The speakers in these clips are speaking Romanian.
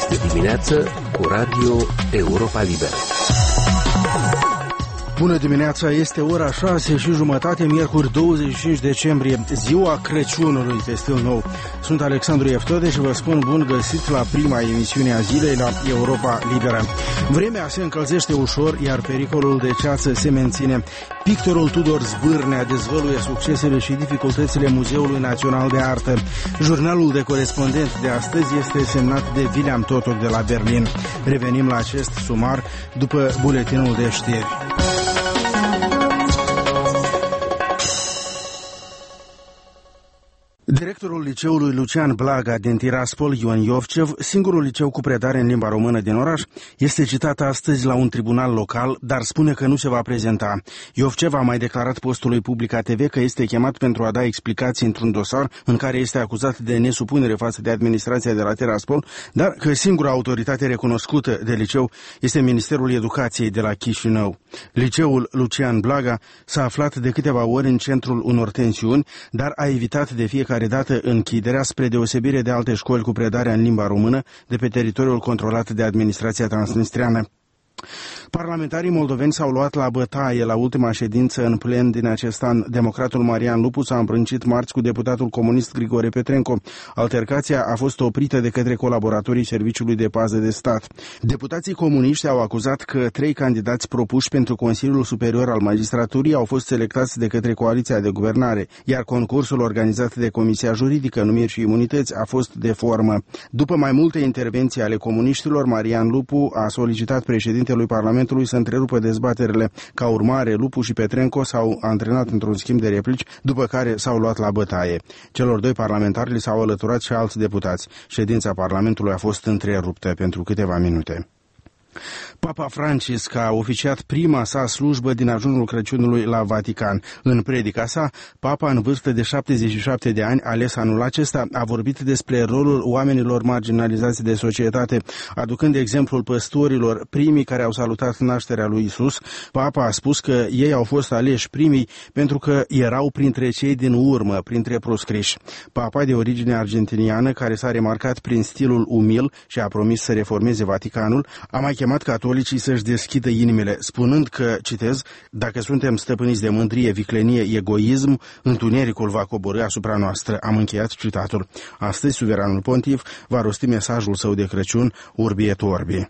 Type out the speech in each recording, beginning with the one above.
Este dimineață cu Radio Europa Liberă. Bună dimineața, este ora 6:30, miercuri 25 decembrie, ziua Crăciunului pe stil nou. Sunt Alexandru Eftode și vă spun bun găsit la prima emisiune a zilei la Europa Liberă. Vremea se încălzește ușor, iar pericolul de ceață se menține. Pictorul Tudor Zbârnea dezvăluie succesele și dificultățile Muzeului Național de Artă. Jurnalul de corespondent de astăzi este semnat de William Totok de la Berlin. Revenim la acest sumar după buletinul de știri. Directorul liceului Lucian Blaga din Tiraspol, Ion Iovcev, singurul liceu cu predare în limba română din oraș, este citat astăzi la un tribunal local, dar spune că nu se va prezenta. Iovcev a mai declarat postului Publica TV că este chemat pentru a da explicații într-un dosar în care este acuzat de nesupunere față de administrația de la Tiraspol, dar că singura autoritate recunoscută de liceu este Ministerul Educației de la Chișinău. Liceul Lucian Blaga s-a aflat de câteva ori în centrul unor tensiuni, dar a evitat de fiecare dată închiderea, spre deosebire de alte școli cu predare în limba română de pe teritoriul controlat de administrația transnistreană. Parlamentarii moldoveni s-au luat la bătaie la ultima ședință în plen din acest an. Democratul Marian Lupu s-a împrâncit marți cu deputatul comunist Grigore Petrenco. Altercația a fost oprită de către colaboratorii Serviciului de Pază de Stat. Deputații comuniști au acuzat că 3 candidați propuși pentru Consiliul Superior al Magistraturii au fost selectați de către coaliția de guvernare, iar concursul organizat de Comisia Juridică, Numiri și Imunități a fost de formă. După mai multe intervenții ale comuniștilor, Marian Lupu a solicitat președintelui Parlamentului să întrerupă dezbaterile. Ca urmare, Lupu și Petrenco s-au antrenat într-un schimb de replici, după care s-au luat la bătaie. Celor 2 parlamentari li s-au alăturat și alți deputați. Ședința Parlamentului a fost întreruptă pentru câteva minute. Papa Francisc a oficiat prima sa slujbă din ajunul Crăciunului la Vatican. În predica sa, papa în vârstă de 77 de ani, ales anul acesta, a vorbit despre rolul oamenilor marginalizați de societate, aducând exemplul păstorilor, primii care au salutat nașterea lui Isus. Papa a spus că ei au fost aleși primii pentru că erau printre cei din urmă, printre proscriși. Papa, de origine argentiniană, care s-a remarcat prin stilul umil și a promis să reformeze Vaticanul, a mai chemat catolicii să-și deschidă inimile, spunând că, citez, dacă suntem stăpâniți de mândrie, viclenie, egoism, întunericul va coborî asupra noastră. Am încheiat citatul. Astăzi, suveranul pontif va rosti mesajul său de Crăciun, Urbi et Orbi.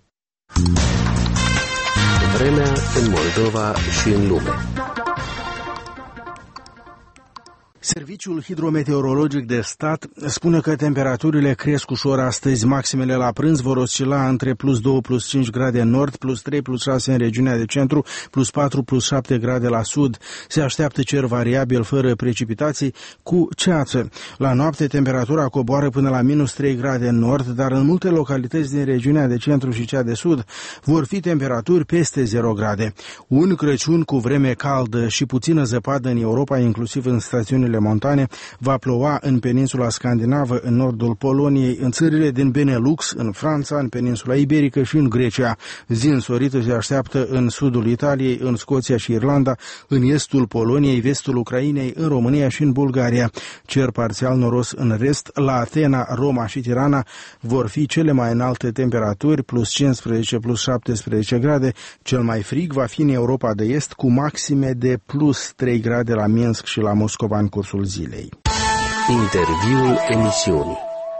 Vremea în Moldova și în lume. Serviciul hidrometeorologic de stat spune că temperaturile cresc ușor astăzi. Maximele la prânz vor oscila între +2 +5 grade în nord, +3 +6 în regiunea de centru, +4 +7 grade la sud. Se așteaptă cer variabil fără precipitații cu ceață. La noapte temperatura coboară până la -3 grade în nord, dar în multe localități din regiunea de centru și cea de sud vor fi temperaturi peste 0 grade. Un Crăciun cu vreme caldă și puțină zăpadă în Europa, inclusiv în stațiunile montane, va ploua în peninsula scandinavă, în nordul Poloniei, în țările din Benelux, în Franța, în peninsula iberică și în Grecia. Zi însorită se așteaptă în sudul Italiei, în Scoția și Irlanda, în estul Poloniei, vestul Ucrainei, în România și în Bulgaria. Cer parțial noros în rest. La Atena, Roma și Tirana vor fi cele mai înalte temperaturi, +15, +17 grade. Cel mai frig va fi în Europa de Est, cu maxime de +3 grade la Minsk și la Moscova în cursul zilei. Interviul emisiunii.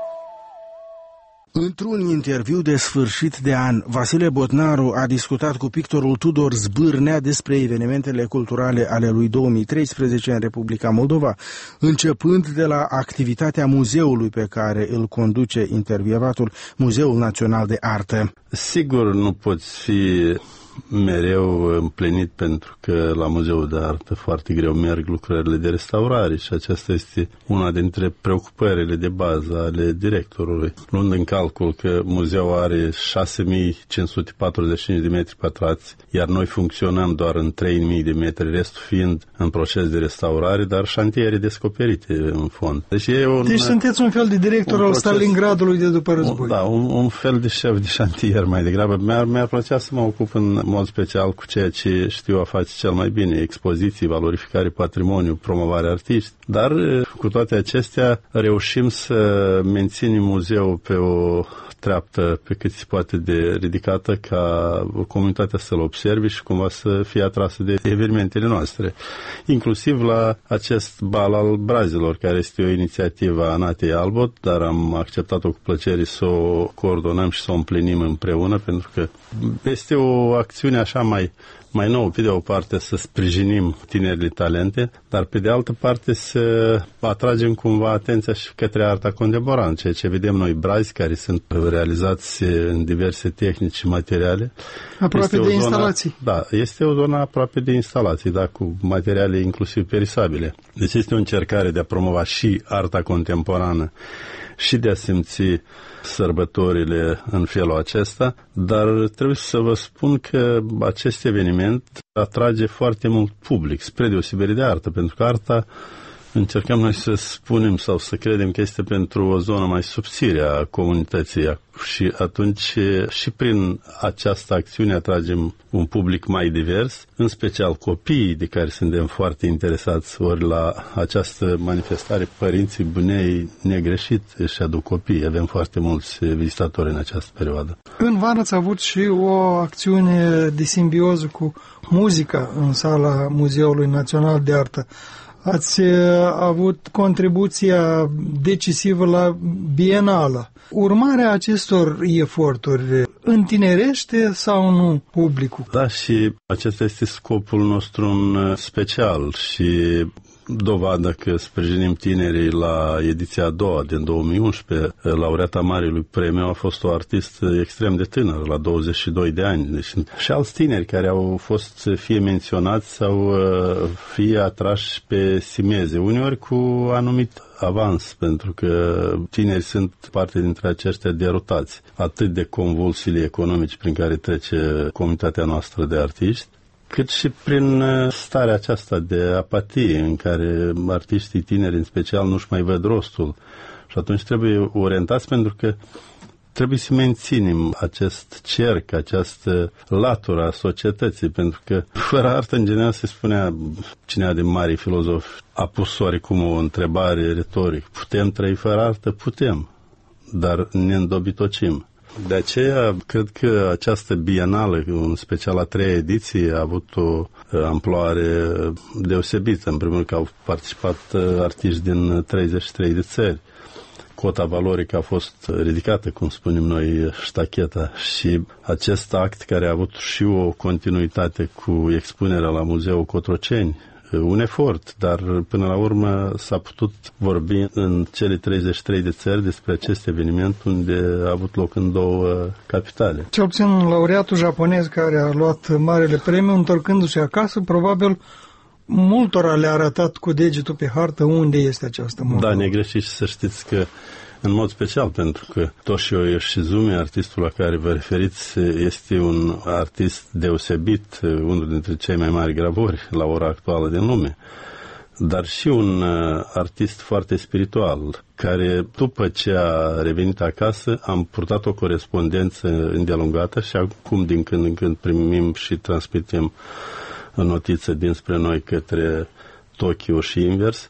Într-un interviu de sfârșit de an, Vasile Botnaru a discutat cu pictorul Tudor Zbârnea despre evenimentele culturale ale lui 2013 în Republica Moldova, începând de la activitatea muzeului pe care îl conduce intervievatul, Muzeul Național de Artă. Sigur, nu poți fi mereu împlinit, pentru că la Muzeul de Artă foarte greu merg lucrările de restaurare și aceasta este una dintre preocupările de bază ale directorului. Luând în calcul că muzeul are 6545 de metri pătrați, iar noi funcționăm doar în 3000 de metri, restul fiind în proces de restaurare, dar șantiere descoperite în fond. Deci sunteți un fel de director al Stalingradului de după război. Da, un fel de șef de șantier mai degrabă. Mi-ar plăcea să mă ocup în mod special cu ceea ce știu a face cel mai bine: expoziții, valorificare patrimoniu, promovare artiști. Dar cu toate acestea reușim să menținem muzeul pe o treaptă pe cât se poate de ridicată ca comunitatea să-l observe și cumva să fie atrasă de evenimentele noastre. Inclusiv la acest bal al brazilor, care este o inițiativă a Natei Albot, dar am acceptat-o cu plăcere să o coordonăm și să o împlinim împreună, pentru că este o acțiune așa mai nou, pe de o parte să sprijinim tinerile talente, dar pe de altă parte să atragem cumva atenția și către arta contemporană, ceea ce vedem noi brazi care sunt realizați în diverse tehnici și materiale. Aproape de instalații. Da, este o zonă aproape de instalații, da, cu materiale inclusiv perisabile. Deci este o încercare de a promova și arta contemporană și de a simți sărbătorile în felul acesta, dar trebuie să vă spun că acest eveniment atrage foarte mult public, spre deosebire de artă, pentru că arta încercăm noi să spunem sau să credem că este pentru o zonă mai subțire a comunității și atunci și prin această acțiune atragem un public mai divers, în special copiii de care suntem foarte interesați, ori la această manifestare părinții bunei negreșit își aduc copii. Avem foarte mulți vizitatori în această perioadă. În vară ați avut și o acțiune de simbioză cu muzica în sala Muzeului Național de Artă. Ați avut contribuția decisivă la Bienală. Urmarea acestor eforturi întinerește sau nu publicul? Da, și acesta este scopul nostru în special și dovadă că sprijinim tinerii. La ediția a doua din 2011, laureata Marilui Premiu a fost o artistă extrem de tânără, la 22 de ani. Deci, și alți tineri care au fost fie menționați sau fie atrași pe simeze, uneori cu anumit avans, pentru că tinerii sunt parte dintre aceștia derutați, atât de convulsiile economice prin care trece comunitatea noastră de artiști, cât și prin starea aceasta de apatie în care artiștii tineri în special nu-și mai văd rostul. Și atunci trebuie orientați, pentru că trebuie să menținem acest cerc, această latură a societății, pentru că fără artă, în general, se spunea, cineva din mari filozofi a pus oarecum o întrebare retorică: putem trăi fără artă? Putem, dar ne îndobitocim. De aceea, cred că această bienală, în special a 3-a ediție, a avut o amploare deosebită. În primul rând că au participat artiști din 33 de țări. Cota valorică a fost ridicată, cum spunem noi, ștacheta, și acest act, care a avut și o continuitate cu expunerea la Muzeul Cotroceni, un efort, dar până la urmă s-a putut vorbi în cele 33 de țări despre acest eveniment, unde a avut loc în 2 capitale. Cel puțin laureatul japonez care a luat marele premiu, întorcându-se acasă, probabil multora le-a arătat cu degetul pe hartă unde este această Moldova. Da, negreșit, și să știți că în mod special, pentru că Toshio Yoshizumi, artistul la care vă referiți, este un artist deosebit, unul dintre cei mai mari gravuri la ora actuală din lume, dar și un artist foarte spiritual, care după ce a revenit acasă am purtat o corespondență îndelungată și acum din când în când primim și transmitem notițe dinspre noi către Tokyo și invers.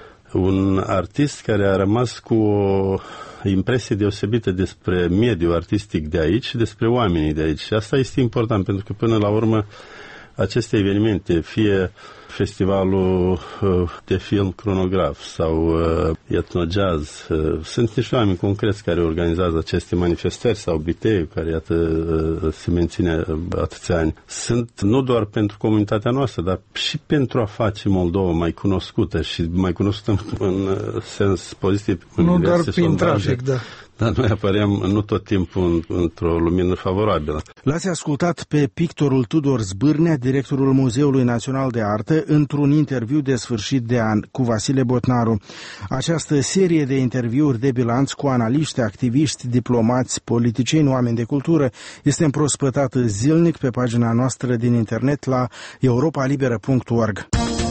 Un artist care a rămas cu o impresie deosebită despre mediul artistic de aici și despre oamenii de aici. Și asta este important, pentru că până la urmă aceste evenimente, fie festivalul de film Cronograf sau Etnojazz, sunt niște oameni concreți care organizează aceste manifestări, sau Biteiu, care iată se menține atâția ani. Sunt nu doar pentru comunitatea noastră, dar și pentru a face Moldova mai cunoscută și mai cunoscută în sens pozitiv. Nu doar prin trafic, da. Dar noi apărem nu tot timpul într-o lumină favorabilă. L-ați ascultat pe pictorul Tudor Zbârnea, directorul Muzeului Național de Artă, într-un interviu de sfârșit de an cu Vasile Botnaru. Această serie de interviuri de bilanț cu analiști, activiști, diplomați, politicieni, oameni de cultură este împrospătată zilnic pe pagina noastră din internet la europalibera.org.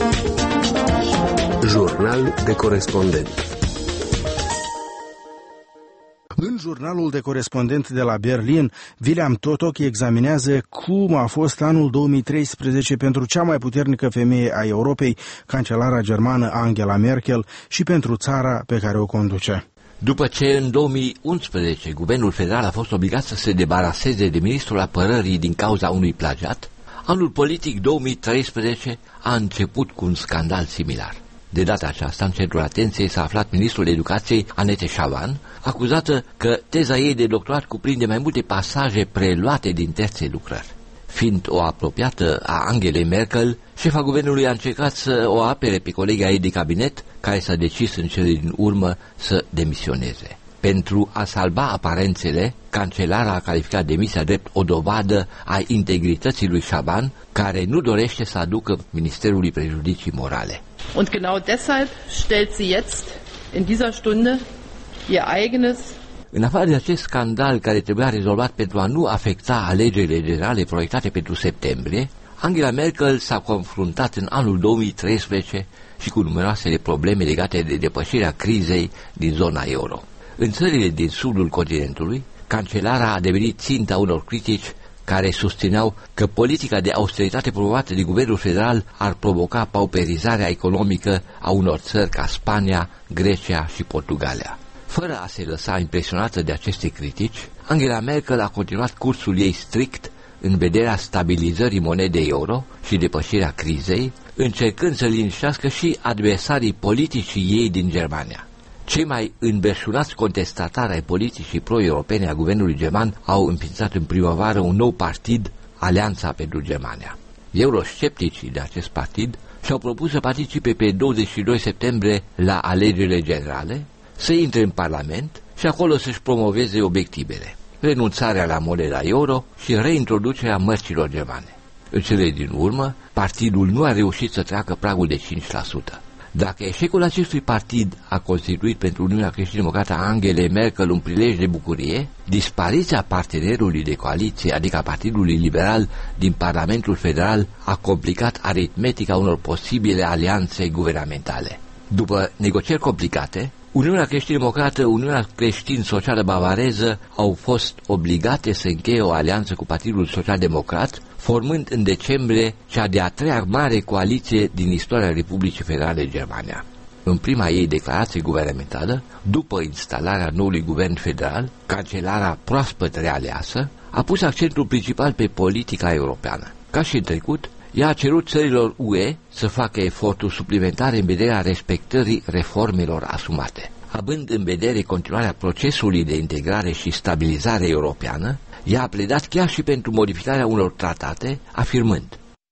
Jurnal de corespondent. În jurnalul de corespondent de la Berlin, William Totok examinează cum a fost anul 2013 pentru cea mai puternică femeie a Europei, cancelara germană Angela Merkel, și pentru țara pe care o conduce. După ce în 2011 guvernul federal a fost obligat să se debaraseze de ministrul apărării din cauza unui plagiat, anul politic 2013 a început cu un scandal similar. De data aceasta, în centrul atenției s-a aflat ministrul educației Annette Schavan, acuzată că teza ei de doctorat cuprinde mai multe pasaje preluate din terțe lucrări. Fiind o apropiată a Angelei Merkel, șefa guvernului a încercat să o apere pe colega ei de cabinet, care s-a decis în cele din urmă să demisioneze. Pentru a salva aparențele, cancelara a calificat demisia drept o dovadă a integrității lui Schavan, care nu dorește să aducă ministerului prejudicii morale. Und genau deshalb stellt sie jetzt in dieser Stunde ihr eigenes. În afară de acest scandal care trebuia rezolvat pentru a nu afecta alegerile generale proiectate pentru septembrie, Angela Merkel s-a confruntat în anul 2013 și cu numeroasele probleme legate de depășirea crizei din zona euro. În țările din sudul continentului, cancelara a devenit ținta unor critici care susțineau că politica de austeritate promovată de guvernul federal ar provoca pauperizarea economică a unor țări ca Spania, Grecia și Portugalia. Fără a se lăsa impresionată de aceste critici, Angela Merkel a continuat cursul ei strict în vederea stabilizării monedei euro și depășirea crizei, încercând să liniștească și adversarii politicii ei din Germania. Cei mai înverșunați contestatari ai politicii pro-europene a guvernului german au înființat în primăvară un nou partid, Alianța pentru Germania. Euroscepticii de acest partid și-au propus să participe pe 22 septembrie la alegerile generale, să intre în Parlament și acolo să-și promoveze obiectivele: renunțarea la moneda euro și reintroducerea mărcilor germane. În cele din urmă, partidul nu a reușit să treacă pragul de 5%. Dacă eșecul acestui partid a constituit pentru Uniunea Creștin-Democrată a Angelei Merkel un prilej de bucurie, dispariția partenerului de coaliție, adică a Partidului Liberal din Parlamentul Federal, a complicat aritmetica unor posibile alianțe guvernamentale. După negocieri complicate, Uniunea Creștin-Democrată, Uniunea Creștin-Socială Bavareză au fost obligate să încheie o alianță cu Partidul Social-Democrat, formând în decembrie cea de-a treia mare coaliție din istoria Republicii Federale Germania. În prima ei declarație guvernamentală, după instalarea noului guvern federal, cancelara proaspăt realeasă a pus accentul principal pe politica europeană. Ca și în trecut, ea a cerut țărilor UE să facă eforturi suplimentare în vederea respectării reformelor asumate. Având în vedere continuarea procesului de integrare și stabilizare europeană, ea a pledat chiar și pentru modificarea unor tratate, afirmând: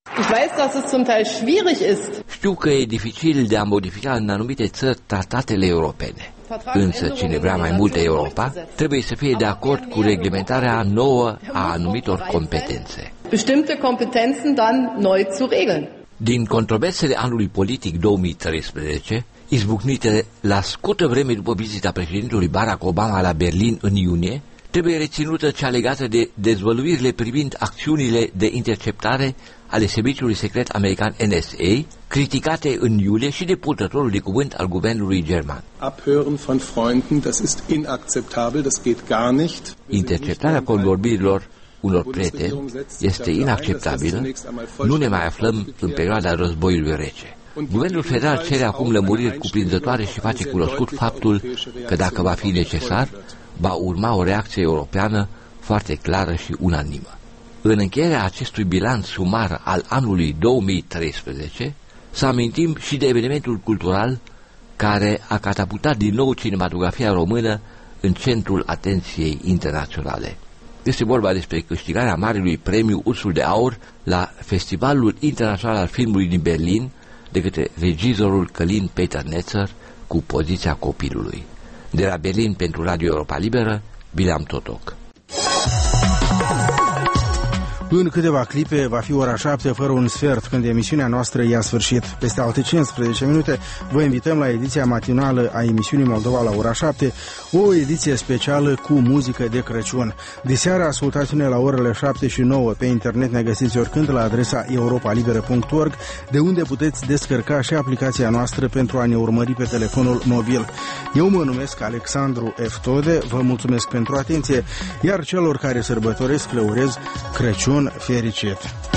știu că e dificil de a modifica în anumite țări tratatele europene, însă cine vrea mai multă Europa trebuie să fie de acord cu reglementarea nouă a anumitor competențe. Din controversele anului politic 2013, izbucnite la scurtă vreme după vizita președintelui Barack Obama la Berlin în iunie, trebuie reținută cea legată de dezvăluirile privind acțiunile de interceptare ale serviciului secret american NSA, criticate în iulie și de purtătorul de cuvânt al guvernului german. Interceptarea convorbirilor unor prieteni este inacceptabilă, nu ne mai aflăm în perioada războiului rece. Guvernul federal cere acum lămuriri cuprinzătoare și face cunoscut faptul că, dacă va fi necesar, va urma o reacție europeană foarte clară și unanimă. În încheierea acestui bilanț sumar al anului 2013, să amintim și de evenimentul cultural care a catapultat din nou cinematografia română în centrul atenției internaționale. Este vorba despre câștigarea Marelui Premiu Ursul de Aur la Festivalul Internațional al Filmului din Berlin de către regizorul Călin Peter Netzer cu Poziția copilului. De la Berlin pentru Radio Europa Liberă, Bileam Totoc. În câteva clipe va fi ora 7 fără un sfert, când emisiunea noastră ia sfârșit. Peste alte 15 minute vă invităm la ediția matinală a emisiunii Moldova la ora 7, o ediție specială cu muzică de Crăciun. Diseară ascultați-ne la orele 7 și 9. Pe internet ne găsiți oricând la adresa europalibera.org, de unde puteți descărca și aplicația noastră pentru a ne urmări pe telefonul mobil. Eu mă numesc Alexandru Eftode, vă mulțumesc pentru atenție, iar celor care sărbătoresc le urez Crăciun fericit!